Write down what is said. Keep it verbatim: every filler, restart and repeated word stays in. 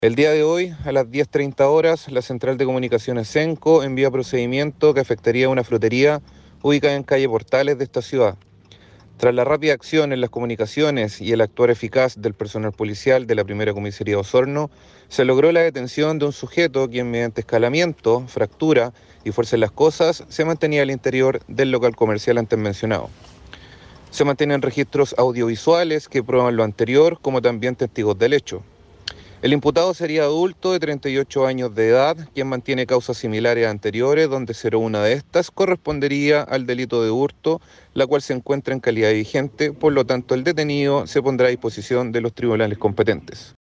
El día de hoy, a las diez treinta horas, la Central de Comunicaciones Senco envía procedimiento que afectaría a una frutería ubicada en calle Portales de esta ciudad. Tras la rápida acción en las comunicaciones y el actuar eficaz del personal policial de la primera comisaría de Osorno, se logró la detención de un sujeto quien mediante escalamiento, fractura y fuerza en las cosas se mantenía al interior del local comercial antes mencionado. Se mantienen registros audiovisuales que prueban lo anterior, como también testigos del hecho. El imputado sería adulto de treinta y ocho años de edad, quien mantiene causas similares a anteriores, donde una de estas correspondería al delito de hurto, la cual se encuentra en calidad de vigente, por lo tanto el detenido se pondrá a disposición de los tribunales competentes.